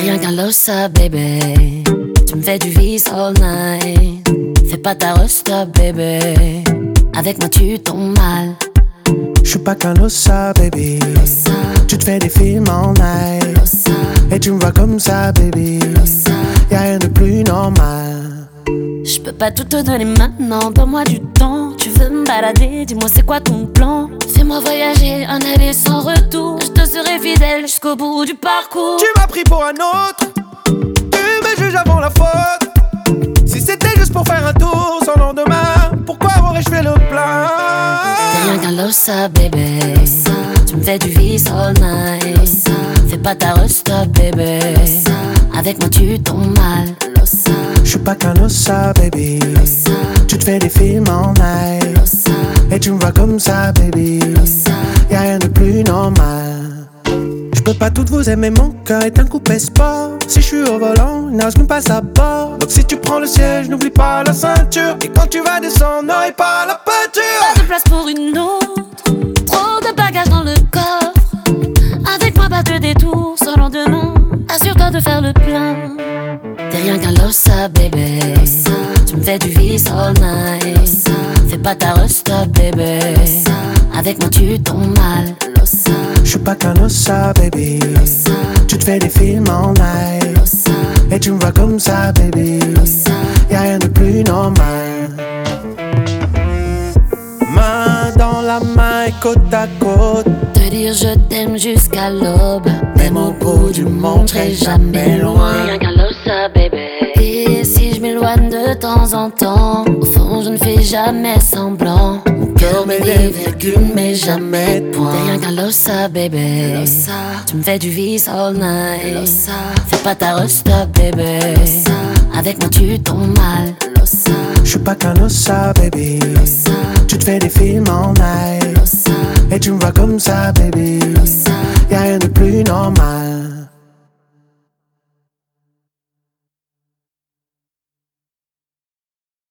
rien qu'un losa, baby. Tu me fais du vice all night. Fais pas ta resta, baby. Avec moi tu tombes mal. J'suis pas qu'un losa, baby. Losa. Tu te fais des films all night. Losa. Et tu me vois comme ça, baby. Losa. Y'a rien de plus normal. Je peux pas tout te donner maintenant, donne-moi du temps. Tu veux me balader, dis-moi c'est quoi ton plan. Fais-moi voyager, un aller sans retour. Je te serai fidèle jusqu'au bout du parcours. Tu m'as pris pour un autre. Tu me juges avant la faute. Si c'était juste pour faire un tour sans lendemain, pourquoi aurais-je fait le plein? T'es rien qu'un losa, baby. Losa. Tu me fais du vice all night. Losa. Fais pas ta resta, baby. Losa. Avec moi tu tombes mal. Losa. J'suis pas qu'un losa, baby. Losa. Tu te fais des films all night. Losa. Et tu me vois comme ça, baby. Losa. Y'a rien de plus normal. J'peux pas toutes vous aimer, mon cœur est un coupé sport. Si j'suis au volant, il n'ose même pas sa bord. Donc si tu prends le siège, n'oublie pas la ceinture. Et quand tu vas descendre, n'aurai pas la peinture. Pas de place pour une autre. Trop de bagages dans le coffre. Avec moi pas de détour sans lendemain. Assure-toi de faire le plein. T'es rien qu'un losa, baby. Losa. Tu me fais du vice all night. Losa. Fais pas ta resta, baby. Losa. Avec moi tu tombes mal. Losa. J'suis pas qu'un losa, baby. Losa. Tu te fais des films all night. Losa. Et tu me vois comme ça, baby. Losa. Y'a rien de plus normal. Main dans la main et côte à côte. Te dire je t'aime jusqu'à l'aube. Même au bout du monde, serai jamais loin. Rien qu'un losa, baby. Et si je m'éloigne de temps en temps, au fond je ne fais jamais semblant. Mon cœur met des virgules mais jamais de points. T'es rien qu'un losa, baby. Losa. Tu me fais du vice all night. Losa. Fais pas ta resta, baby. Losa. Avec moi tu tombes mal. Losa. J'suis pas qu'un losa, baby. Losa. Tu te fais des films all night. Losa. Et tu me vois comme ça, baby. Losa. Y'a rien de plus normal.